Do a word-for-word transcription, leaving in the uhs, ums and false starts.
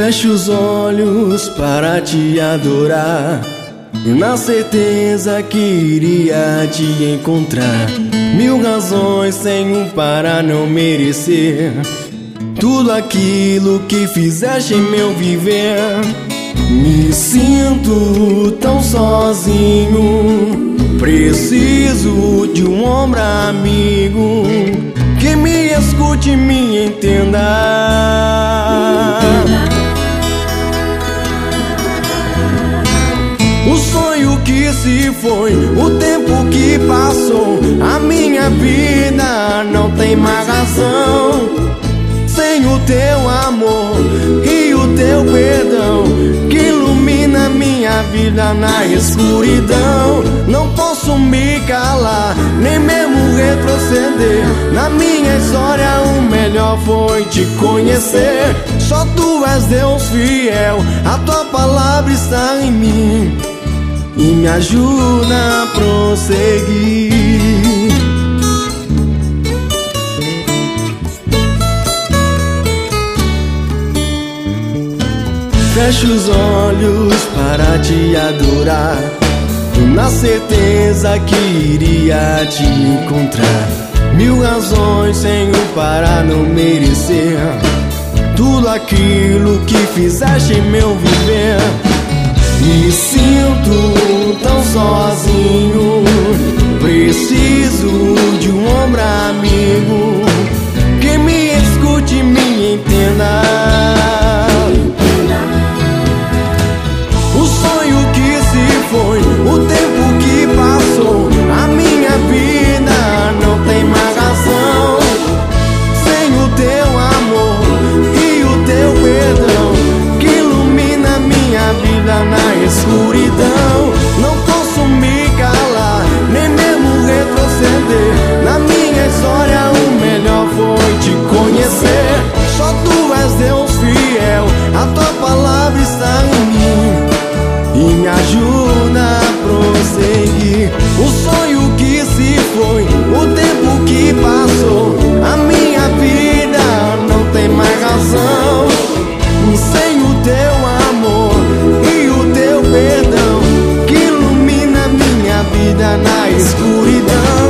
Fecho os olhos para te adorar, na certeza que iria te encontrar. Mil razões tenho para não merecer tudo aquilo que fizeste em meu viver. Me sinto tão sozinho, preciso de um ombro amigo que me escute e me entenda. O sonho que se foi, o tempo que passou, a minha vida não tem mais razão. Sem o teu amor e o teu perdão que ilumina minha vida na escuridão. Não posso me calar, nem mesmo retroceder. Na minha história o melhor foi te conhecer. Só tu és Deus fiel, a tua palavra está em mim e me ajuda a prosseguir. Fecho os olhos para te adorar, na certeza que iria te encontrar. Mil razões tenho para não merecer tudo aquilo que fizeste em meu viver. Me sinto tão sozinho, preciso de um ombro amigo que me escute e me entenda. O sonho que se foi, o tempo que passou, a minha vida não tem mais razão. Sem o teu amor e o teu perdão que ilumina minha vida na escuridão. Não posso me calar, nem mesmo retroceder. Na minha história o melhor foi te conhecer. Só tu és Deus fiel, a tua palavra está em mim e me ajuda a prosseguir. O sonho que se foi, o tempo que passou, a minha vida não tem mais razão. Sem o teu amor e o teu perdão que ilumina minha vida na escuridão.